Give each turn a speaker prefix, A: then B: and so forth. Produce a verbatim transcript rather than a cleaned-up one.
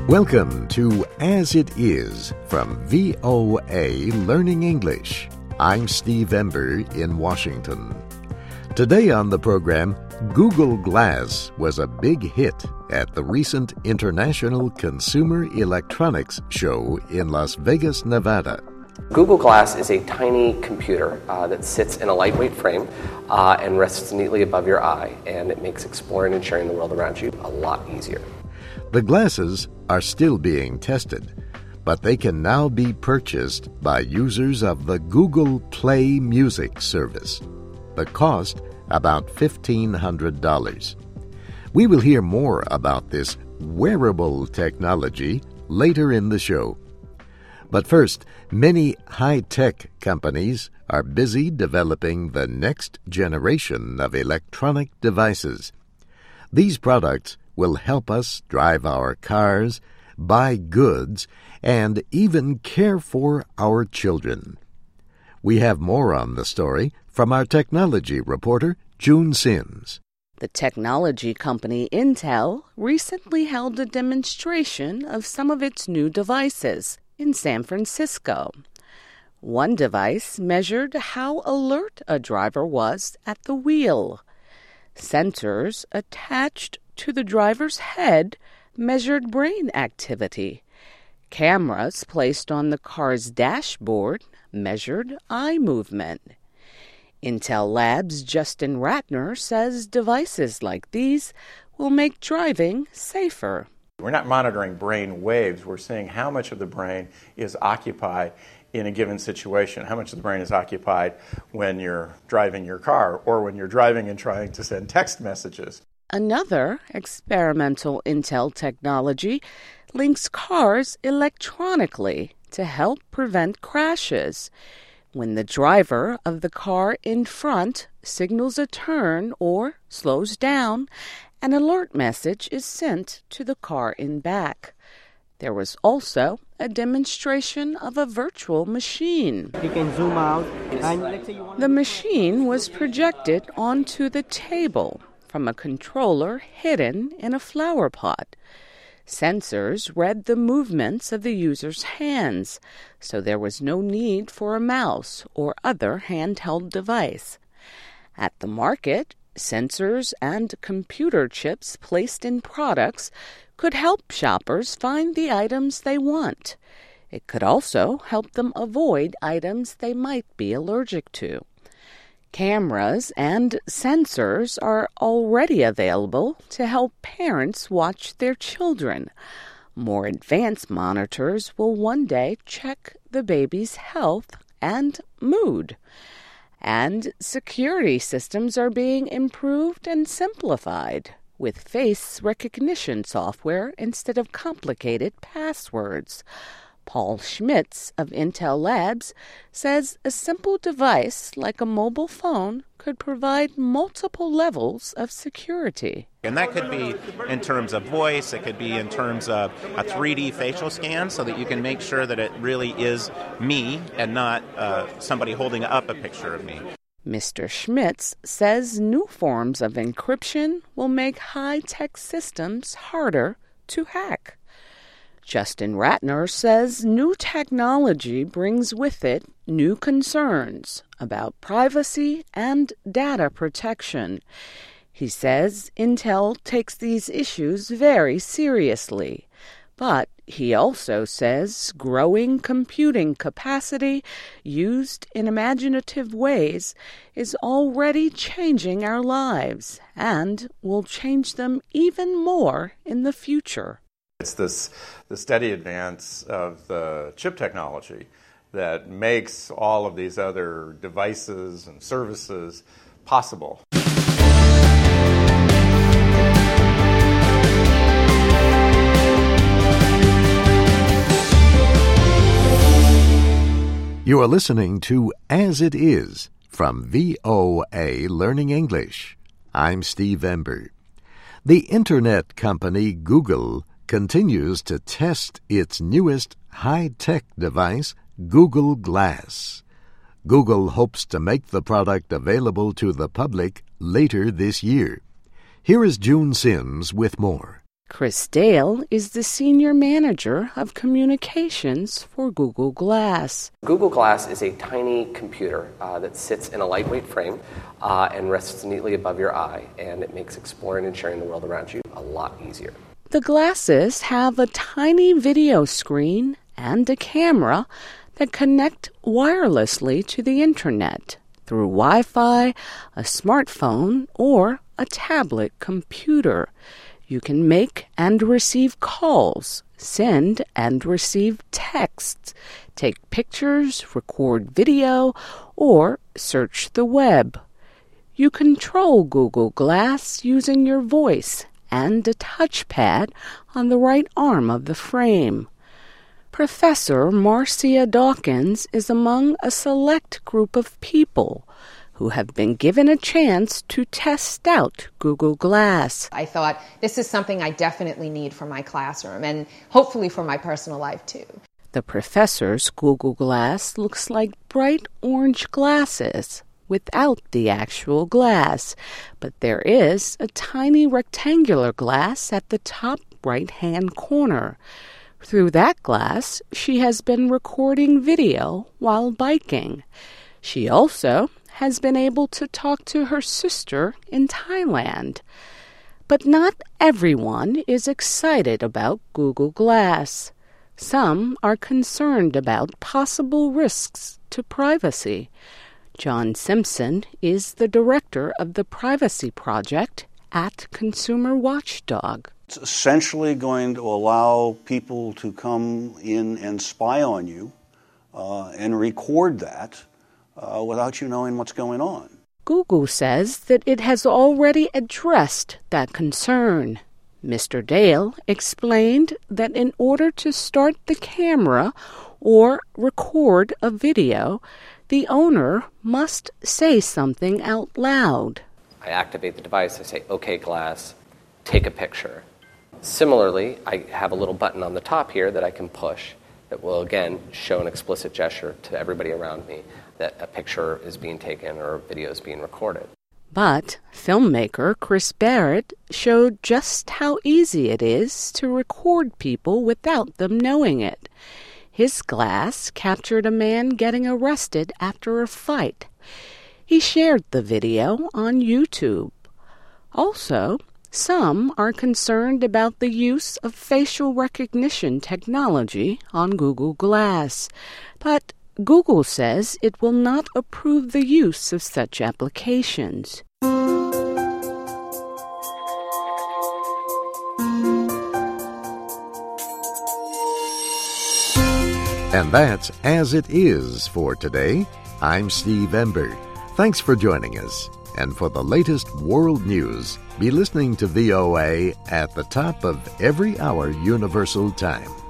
A: Welcome to As It Is from V O A Learning English. I'm Steve Ember in Washington. Today on the program, Google Glass was a big hit at the recent International Consumer Electronics Show in Las Vegas, Nevada.
B: Google Glass is a tiny computer uh, that sits in a lightweight frame uh, and rests neatly above your eye, and it makes exploring and sharing the world around you a lot easier.
A: The glasses are still being tested, but they can now be purchased by users of the Google Play Music service. The cost, about fifteen hundred dollars. We will hear more about this wearable technology later in the show. But first, many high-tech companies are busy developing the next generation of electronic devices. These products will help us drive our cars, buy goods, and even care for our children. We have more on the story from our technology reporter, June Sims.
C: The technology company Intel recently held a demonstration of some of its new devices in San Francisco. One device measured how alert a driver was at the wheel. Sensors attached to the driver's head measured brain activity. Cameras placed on the car's dashboard measured eye movement. Intel Labs' Justin Ratner says devices like these will make driving safer.
D: We're not monitoring brain waves. We're seeing how much of the brain is occupied in a given situation, how much of the brain is occupied when you're driving your car or when you're driving and trying to send text messages.
C: Another experimental Intel technology links cars electronically to help prevent crashes. When the driver of the car in front signals a turn or slows down, an alert message is sent to the car in back. There was also a demonstration of a virtual machine.
E: You can zoom out. And let's say you want
C: The machine was projected onto the table from a controller hidden in a flower pot. Sensors read the movements of the user's hands, so there was no need for a mouse or other handheld device. At the market, sensors and computer chips placed in products could help shoppers find the items they want. It could also help them avoid items they might be allergic to. Cameras and sensors are already available to help parents watch their children. More advanced monitors will one day check the baby's health and mood. And security systems are being improved and simplified with face recognition software instead of complicated passwords. Paul Schmitz of Intel Labs says a simple device like a mobile phone could provide multiple levels of security.
F: And that could be in terms of voice, it could be in terms of a three D facial scan so that you can make sure that it really is me and not uh, somebody holding up a picture of me.
C: Mister Schmitz says new forms of encryption will make high-tech systems harder to hack. Justin Ratner says new technology brings with it new concerns about privacy and data protection. He says Intel takes these issues very seriously, but he also says growing computing capacity used in imaginative ways is already changing our lives and will change them even more in the future.
D: It's this the steady advance of the chip technology that makes all of these other devices and services possible.
A: You are listening to As It Is from V O A Learning English. I'm Steve Ember. The internet company Google continues to test its newest high-tech device, Google Glass. Google hopes to make the product available to the public later this year. Here is June Sims with more.
C: Chris Dale is the Senior Manager of Communications for Google Glass.
B: Google Glass is a tiny computer uh, that sits in a lightweight frame uh, and rests neatly above your eye, and it makes exploring and sharing the world around you a lot easier.
C: The glasses have a tiny video screen and a camera that connect wirelessly to the internet through Wi-Fi, a smartphone, or a tablet computer. You can make and receive calls, send and receive texts, take pictures, record video, or search the web. You control Google Glass using your voice and a touchpad on the right arm of the frame. Professor Marcia Dawkins is among a select group of people who have been given a chance to test out Google Glass.
G: I thought, this is something I definitely need for my classroom and hopefully for my personal life too.
C: The professor's Google Glass looks like bright orange glasses without the actual glass, but there is a tiny rectangular glass at the top right-hand corner. Through that glass, she has been recording video while biking. She also has been able to talk to her sister in Thailand. But not everyone is excited about Google Glass. Some are concerned about possible risks to privacy. John Simpson is the director of the Privacy Project at Consumer Watchdog.
H: It's essentially going to allow people to come in and spy on you uh, and record that uh, without you knowing what's going on.
C: Google says that it has already addressed that concern. Mister Dale explained that in order to start the camera or record a video, the owner must say something out loud.
B: I activate the device, I say, "Okay, Glass, take a picture." Similarly, I have a little button on the top here that I can push that will, again, show an explicit gesture to everybody around me that a picture is being taken or a video is being recorded.
C: But filmmaker Chris Barrett showed just how easy it is to record people without them knowing it. His glass captured a man getting arrested after a fight. He shared the video on YouTube. Also, some are concerned about the use of facial recognition technology on Google Glass, but Google says it will not approve the use of such applications.
A: And that's As It Is for today. I'm Steve Ember. Thanks for joining us. And for the latest world news, be listening to V O A at the top of every hour Universal Time.